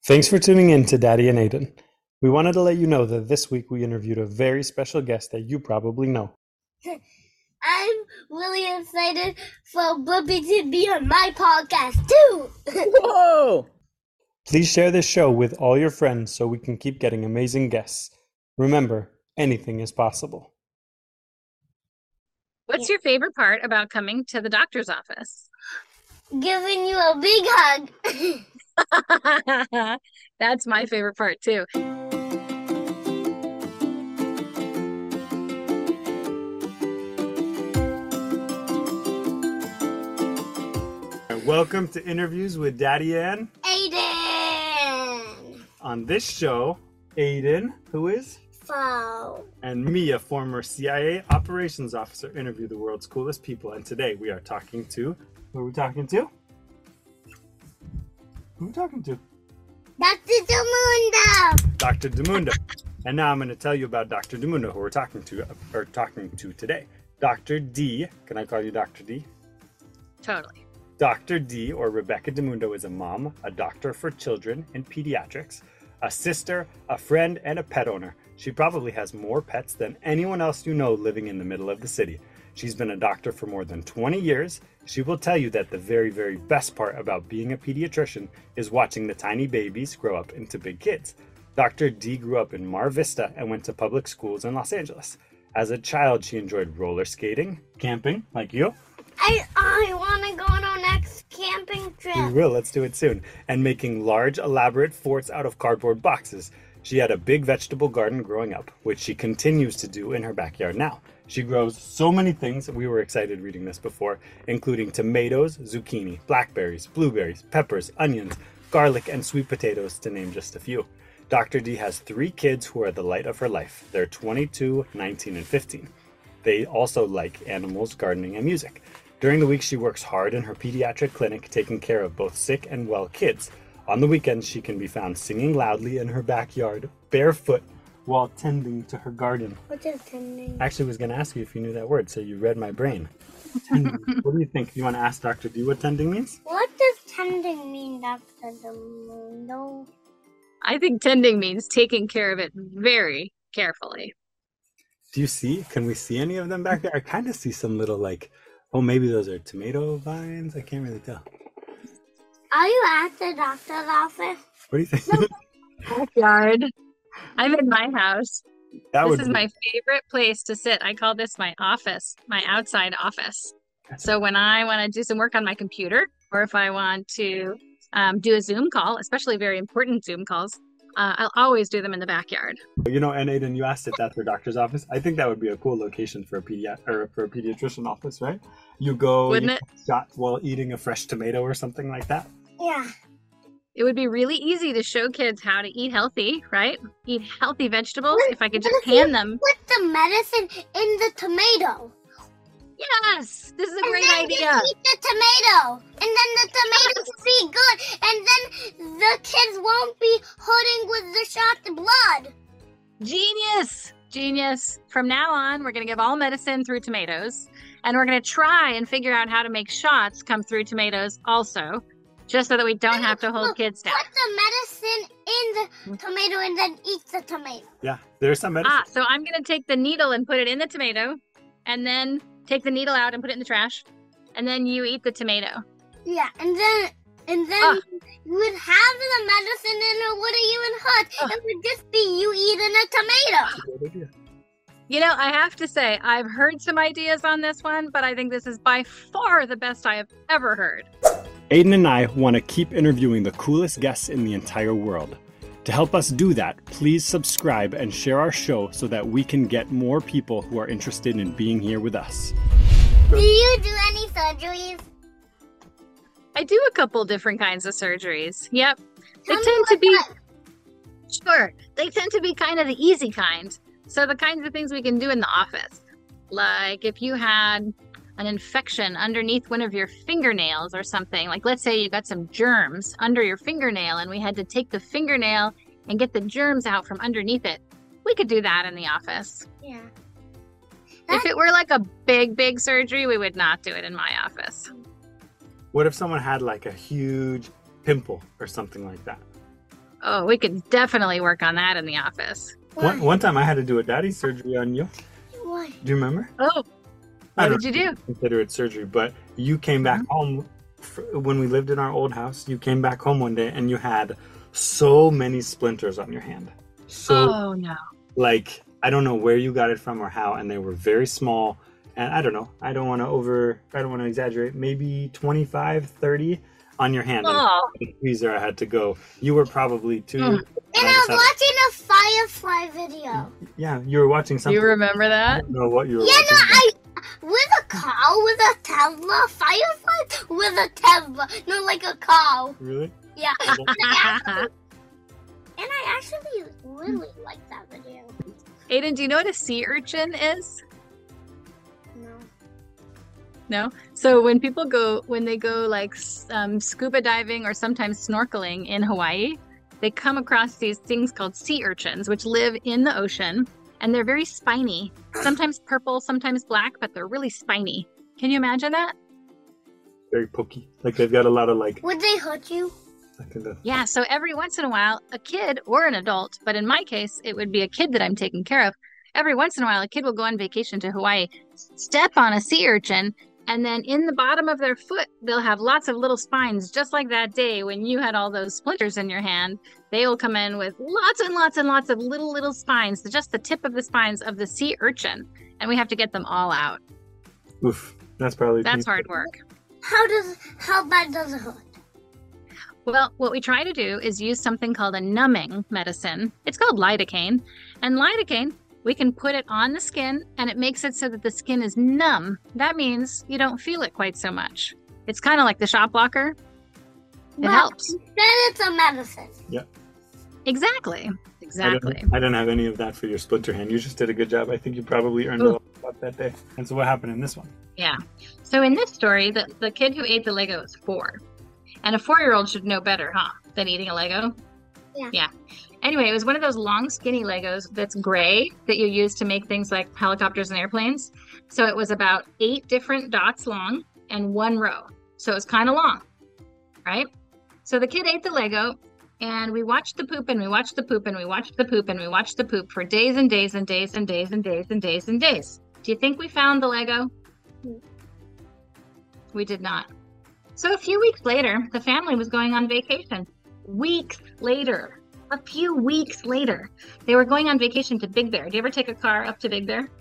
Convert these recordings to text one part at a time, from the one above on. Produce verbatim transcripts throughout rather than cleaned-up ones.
Thanks for tuning in to Daddy and Aiden. We wanted to let you know that this week we interviewed a very special guest that you probably know. I'm really excited for Blippi to be on my podcast too. Whoa! Please share this show with all your friends so we can keep getting amazing guests. Remember, anything is possible. What's your favorite part about coming to the doctor's office? Giving you a big hug. That's my favorite part too. Welcome to Interviews with Daddy and Aiden. On this show, Aiden, who is? Fo. And me, a former C I A operations officer, interview the world's coolest people. And today we are talking to, who are we talking to? Who are we talking to? Doctor Demunda. Doctor Demunda. And now I'm going to tell you about Doctor Demunda, who we're talking to, or talking to today. Doctor D, can I call you Doctor D? Totally. Doctor D, or Rebecca Demunda, is a mom, a doctor for children in pediatrics, a sister, a friend, and a pet owner. She probably has more pets than anyone else you know living in the middle of the city. She's been a doctor for more than twenty years. She will tell you that the very, very best part about being a pediatrician is watching the tiny babies grow up into big kids. Doctor D grew up in Mar Vista and went to public schools in Los Angeles. As a child, she enjoyed roller skating, camping, like you. I I want to go on our next camping trip. We will, let's do it soon. And making large, elaborate forts out of cardboard boxes. She had a big vegetable garden growing up, which she continues to do in her backyard now. She grows so many things, we were excited reading this before, including tomatoes, zucchini, blackberries, blueberries, peppers, onions, garlic, and sweet potatoes, to name just a few. Doctor D has three kids who are the light of her life. They're twenty-two, nineteen, and fifteen. They also like animals, gardening, and music. During the week, she works hard in her pediatric clinic, taking care of both sick and well kids. On the weekends, she can be found singing loudly in her backyard, barefoot, while tending to her garden. What is tending? Actually, I was going to ask you if you knew that word, so you read my brain. Tending. What do you think? Do you want to ask Doctor D what tending means? What does tending mean, Doctor Demunda? I think tending means taking care of it very carefully. Do you see? Can we see any of them back there? I kind of see some little, like, oh, maybe those are tomato vines? I can't really tell. Are you at the doctor's office? What do you think? Backyard. I'm in my house. That this would is be... my favorite place to sit. I call this my office, my outside office. So when I want to do some work on my computer, or if I want to um, do a Zoom call, especially very important Zoom calls, uh, I'll always do them in the backyard. You know, and Aiden, you asked if that's her doctor's office. I think that would be a cool location for a pedi- or for a pediatrician office, right? You go, Wouldn't you it? shot while eating a fresh tomato or something like that. Yeah. It would be really easy to show kids how to eat healthy, right? Eat healthy vegetables What- if I could what just if you hand them. Put the medicine in the tomato. Yes, this is a And great then idea. just eat the tomato. And then the tomato will be good. And then the kids won't be hurting with the shot of blood. Genius! Genius. From now on, we're going to give all medicine through tomatoes. And we're going to try and figure out how to make shots come through tomatoes also, just so that we don't have to hold Look, kids down. Put the medicine in the tomato and then eat the tomato. Yeah, there's some medicine. Ah, so I'm going to take the needle and put it in the tomato, and then take the needle out and put it in the trash, and then you eat the tomato. Yeah, and then and then Ah. you would have the medicine and it wouldn't even hurt. Ah. It would just be you eating a tomato. Good idea. You know, I have to say, I've heard some ideas on this one, but I think this is by far the best I have ever heard. Aiden and I want to keep interviewing the coolest guests in the entire world. To help us do that, please subscribe and share our show so that we can get more people who are interested in being here with us. Do you do any surgeries? I do a couple different kinds of surgeries. Yep. They Tell me tend to what be, type. sure, they tend to be kind of the easy kind. So the kinds of things we can do in the office. Like if you had an infection underneath one of your fingernails or something, like let's say you got some germs under your fingernail and we had to take the fingernail and get the germs out from underneath it. We could do that in the office. Yeah. If it were like a big, big surgery, we would not do it in my office. What if someone had like a huge pimple or something like that? Oh, we could definitely work on that in the office. One, one time I had to do a daddy surgery on you. Why? Do you remember? Oh, I what don't did you do? consider it surgery, but you came back Mhm. home f when we lived in our old house. You came back home one day and you had so many splinters on your hand. So, Oh, no. like, I don't know where you got it from or how, and they were very small. And I don't know. I don't want to over. I don't want to exaggerate. Maybe twenty-five, thirty on your hand. Oh, And the tweezer, I had to go. You were probably two. Mm. And I was watching a Firefly video. Yeah, you were watching do something. you remember I that? don't know what you were Yeah, no, watching. I with a cow, with a Tesla, Firefly, with a Tesla, no, like a cow. Really? Yeah, and I actually, and I actually really like that video. Aiden, do you know what a sea urchin is? No. No. So when people go, when they go like s- um, scuba diving or sometimes snorkeling in Hawaii, they come across these things called sea urchins, which live in the ocean, and they're very spiny. Sometimes purple, sometimes black, but they're really spiny. Can you imagine that? Very pokey. Like they've got a lot of like. Would they hurt you? like the- Yeah. So every once in a while, a kid or an adult, but in my case, it would be a kid that I'm taking care of. Every once in a while, a kid will go on vacation to Hawaii, step on a sea urchin, and then in the bottom of their foot, they'll have lots of little spines, just like that day when you had all those splinters in your hand. They will come in with lots and lots and lots of little, little spines, just the tip of the spines of the sea urchin. And we have to get them all out. Oof. That's probably. That's painful. hard work. How does how bad does it hurt? Well, what we try to do is use something called a numbing medicine. It's called lidocaine. And lidocaine, we can put it on the skin and it makes it so that the skin is numb. That means you don't feel it quite so much. It's kind of like the shop blocker. It But helps. Then it's a medicine. Exactly. I Exactly. didn't, I didn't have any of that for your splinter hand. You just did a good job. I think you probably earned a Ooh. lot about that day. And so what happened in this one? Yeah. So in this story, the, the kid who ate the Lego is four. And a four-year-old should know better, huh, than eating a Lego? Yeah. Yeah. Anyway, it was one of those long, skinny Legos that's gray that you use to make things like helicopters and airplanes. So it was about eight different dots long and one row. So it was kind of long, right? So the kid ate the Lego, and we watched the poop, and we watched the poop, and we watched the poop, and we watched the poop for days and days and days and days and days and days and days. Do you think we found the Lego? Hmm. We did not. So a few weeks later, the family was going on vacation. Weeks later, a few weeks later, they were going on vacation to Big Bear. Do you ever take a car up to Big Bear?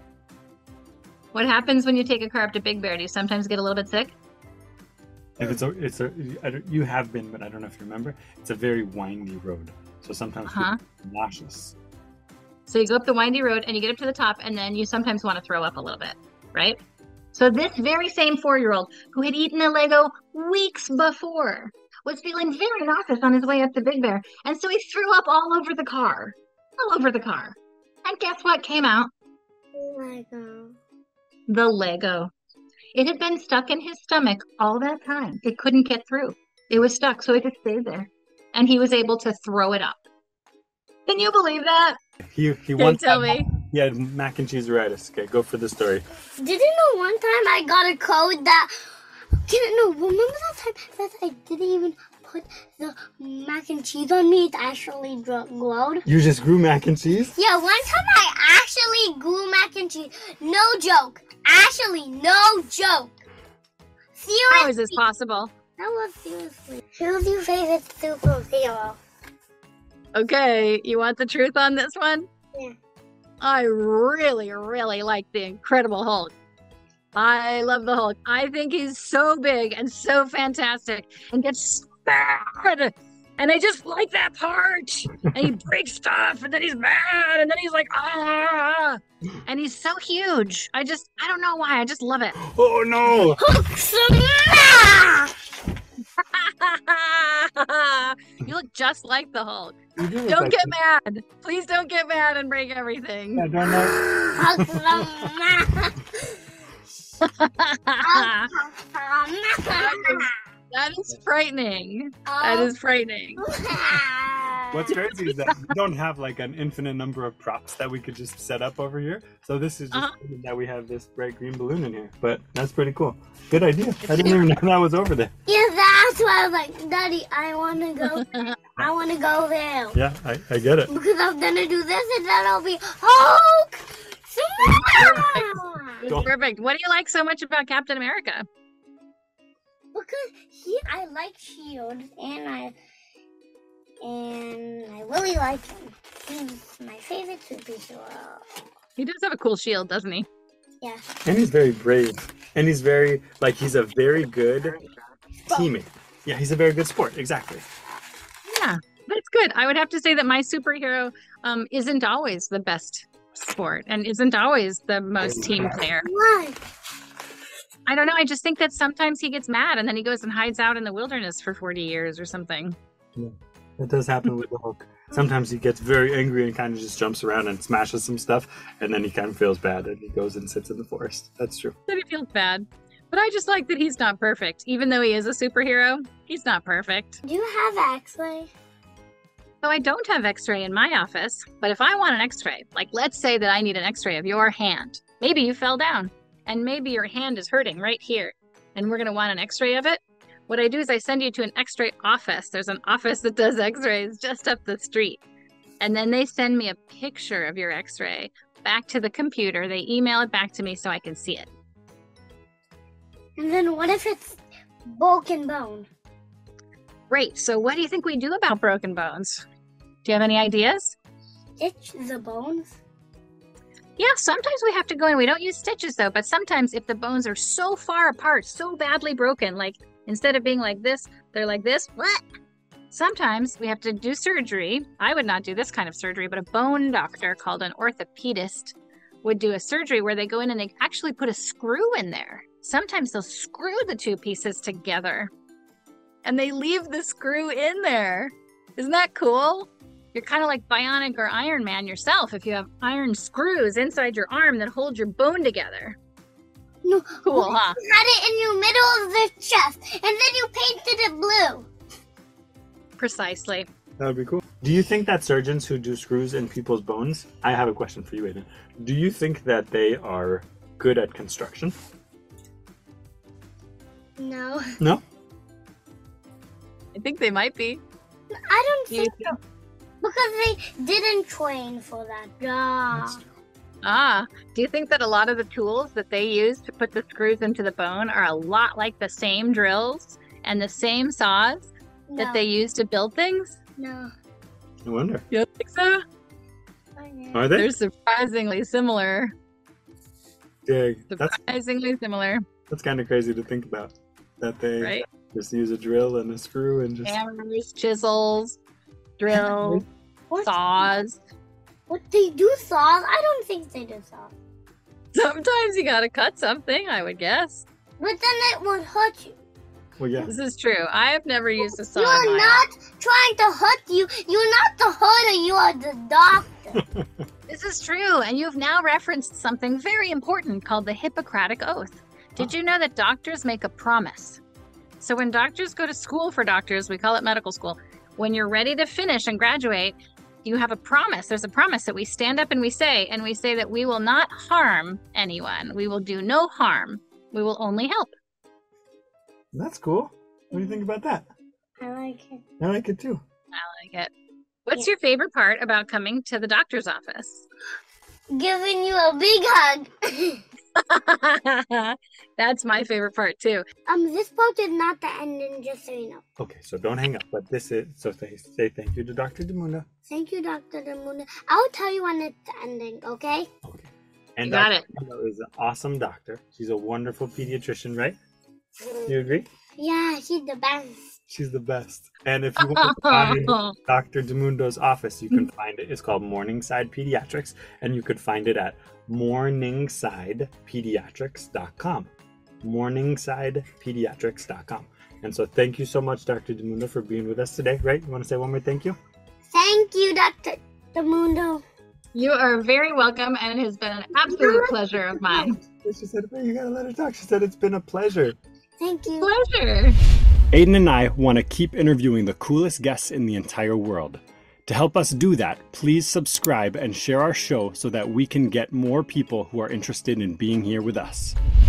What happens when you take a car up to Big Bear? Do you sometimes get a little bit sick? If it's a, it's a, I don't, you have been, but I don't know if you remember. It's a very windy road, so sometimes Uh-huh. people are nauseous. So you go up the windy road and you get up to the top, and then you sometimes want to throw up a little bit, right? So this very same four-year-old who had eaten a Lego weeks before was feeling very nauseous on his way up to Big Bear. And so he threw up all over the car, all over the car. And guess what came out? Oh my god. The Lego. It had been stuck in his stomach all that time. It couldn't get through. It was stuck, so it just stayed there. And he was able to throw it up. Can you believe that? He he Can you once tell had- me? He had mac and cheese-itis. Okay, go for the story. Did you know one time I got a code that didn't know? Remember that time that I didn't even put the mac and cheese on me? It actually dro- glowed. You just grew mac and cheese? Yeah, one time I actually grew mac and cheese. No joke. Actually, no joke. Seriously. How is this possible? That was seriously. Who's your favorite superhero? Okay, you want the truth on this one? Yeah. I really, really like the Incredible Hulk. I love the Hulk. I think he's so big and so fantastic and gets mad. And I just like that part. And he breaks stuff and then he's mad and then he's like, ah. And he's so huge. I just, I don't know why. I just love it. Oh no! Hulk smash! You look just like the Hulk. You do look Don't like get him. mad. Please don't get mad and break everything. I don't know. Hulk smash! Hulk smash! That is frightening. That is frightening. What's crazy is that we don't have like an infinite number of props that we could just set up over here. So this is just Uh-huh. that we have this bright green balloon in here. But that's pretty cool. Good idea. I didn't even know that was over there. Yeah, that's why I was like, Daddy, I want to go. I want to go there. Yeah, I, I get it. Because I'm going to do this and then I'll be Hulk smash! Don't- Perfect. What do you like so much about Captain America? Because he, I like Shield and I, and I really like him. He's my favorite superhero. He does have a cool shield, doesn't he? Yeah. And he's very brave. And he's very, like, he's a very good teammate. Yeah, he's a very good sport. Exactly. Yeah, that's good. I would have to say that my superhero um, isn't always the best sport and isn't always the most team player. Why? I don't know. I just think that sometimes he gets mad and then he goes and hides out in the wilderness for forty years or something. That does happen with the Hulk. Sometimes he gets very angry and kind of just jumps around and smashes some stuff, and then he kind of feels bad and he goes and sits in the forest. That's true. That he feels bad. But I just like that he's not perfect. Even though he is a superhero, he's not perfect. Do you have X-ray? So I don't have x-ray in my office, but if I want an x-ray, like let's say that I need an x-ray of your hand. Maybe you fell down and maybe your hand is hurting right here and we're going to want an x-ray of it. What I do is I send you to an x-ray office. There's an office that does x-rays just up the street. And then they send me a picture of your x-ray back to the computer. They email it back to me so I can see it. And then what if it's broken bone? Great. So what do you think we do about broken bones? Do you have any ideas? Stitch the bones? Yeah, sometimes we have to go in. We don't use stitches though, but sometimes if the bones are so far apart, so badly broken, like instead of being like this, they're like this. What? Sometimes we have to do surgery. I would not do this kind of surgery, but a bone doctor called an orthopedist would do a surgery where they go in and they actually put a screw in there. Sometimes they'll screw the two pieces together and they leave the screw in there. Isn't that cool? You're kind of like Bionic or Iron Man yourself if you have iron screws inside your arm that hold your bone together. No. Cool, huh? You had it in your middle of the chest, and then you painted it blue. Precisely. That would be cool. Do you think that surgeons who do screws in people's bones, I have a question for you, Aiden. Do you think that they are good at construction? No. No? I think they might be. I don't You- think so. Because they didn't train for that job. That's true. Ah, do you think that a lot of the tools that they use to put the screws into the bone are a lot like the same drills and the same saws No. that they use to build things? No. I wonder. You don't think so? Okay. Are they? They're surprisingly similar. Yeah, that's Surprisingly similar, that's kind of crazy to think about. That they right? just use a drill and a screw and just. Hammers, chisels, drills, What? saws. What they do saws? I don't think they do saws. Sometimes you gotta cut something, I would guess. But then it would hurt you. Well, yeah. This is true. I have never used a saw. in You're my not trying to hurt you. You're not the hurter. You are the doctor. This is true, and you've now referenced something very important called the Hippocratic Oath. Did you know that doctors make a promise? So when doctors go to school for doctors, we call it medical school, when you're ready to finish and graduate, you have a promise. There's a promise that we stand up and we say, and we say that we will not harm anyone. We will do no harm. We will only help. That's cool. What do you think about that? I like it. I like it too. I like it. What's your favorite part about coming to the doctor's office? Giving you a big hug. That's my favorite part too. um, this part is not the ending, just so you know. Okay, so don't hang up. But this is so say, say thank you to Doctor Demunda. Thank you, Doctor Demunda. I'll tell you when it's ending, okay? Okay. And You got Doctor Demunda is an awesome doctor. She's a wonderful pediatrician, right? Do you agree? Yeah, she's the best. She's the best. And if you want to find Doctor Demundo's office, you can find it. It's called Morningside Pediatrics, and you could find it at morningside pediatrics dot com. morningside pediatrics dot com. And so thank you so much, Doctor Demunda, for being with us today, right? You want to say one more thank you? Thank you, Doctor Demundo. You are very welcome, and it has been an absolute pleasure of mine. She said, hey, you gotta let her talk. She said it's been a pleasure. Thank you. Pleasure. Aiden and I want to keep interviewing the coolest guests in the entire world. To help us do that, please subscribe and share our show so that we can get more people who are interested in being here with us.